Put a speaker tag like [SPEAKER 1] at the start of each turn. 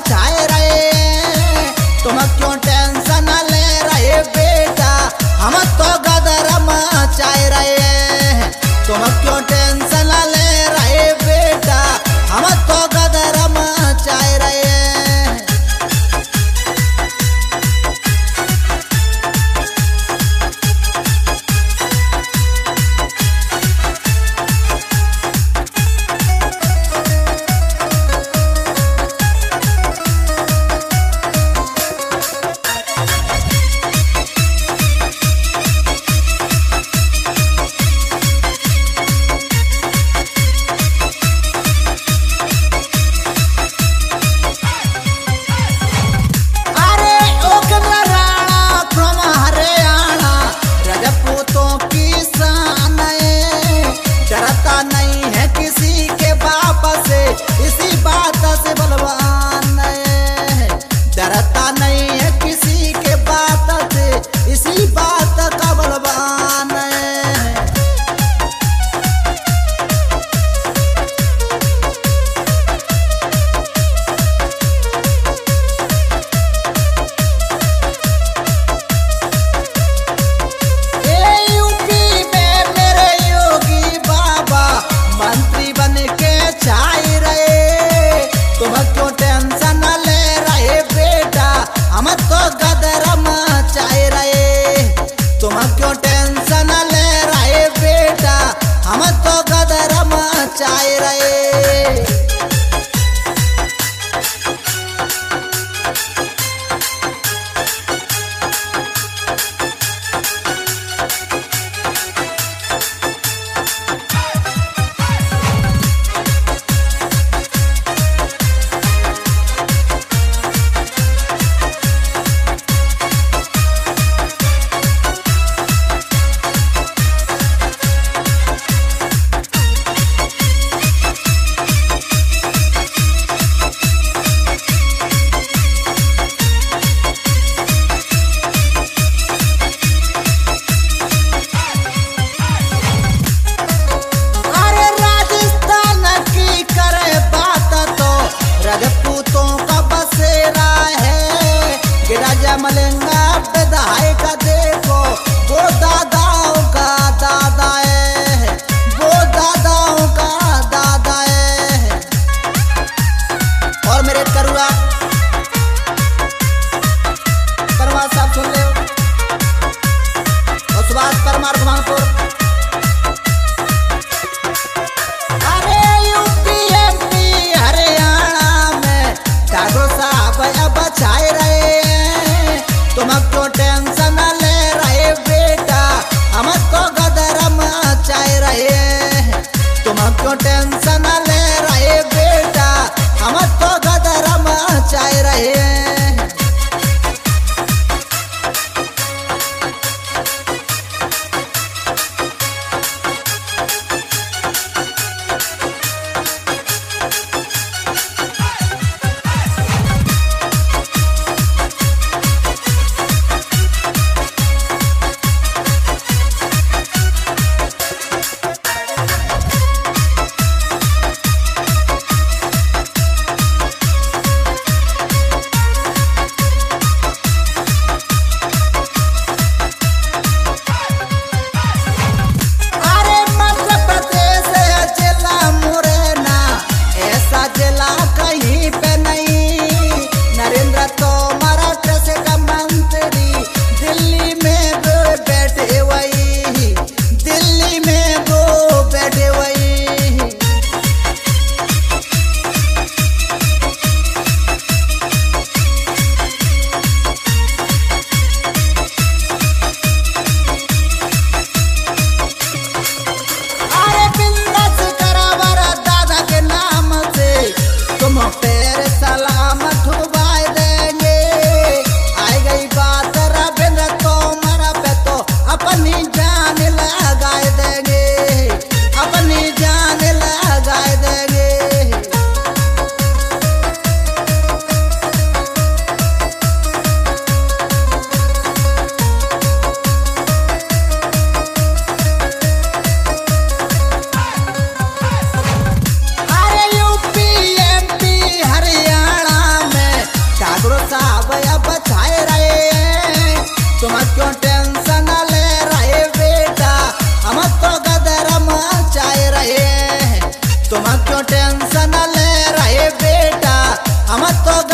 [SPEAKER 1] बचाए रहे। तुम क्यों टेंशन ले रहे बेटा, हम तो गदर मचाए रहे। तुम क्यों टेंशन ले रहे बेटा, हम तो गदर मचाए रहे। चाहे रहे। मलेंगा बधाई का देखो, वो दादाओं का दादा है, वो दादाओं का दादा है। और मेरे करुआ परमार साहब सुन ले, और सुभाष परमार घुमानपुर। अरे यूपी एमपी हरियाणा में ठाकुर साहब अब छाए रहे। तुम क्यों टेंशन ले रहे बेटा, हम तो गदर मचाए रहे। तुम क्यों टेंशन ले रहे बेटा, हम तो गदर मचाए रहे। हम तो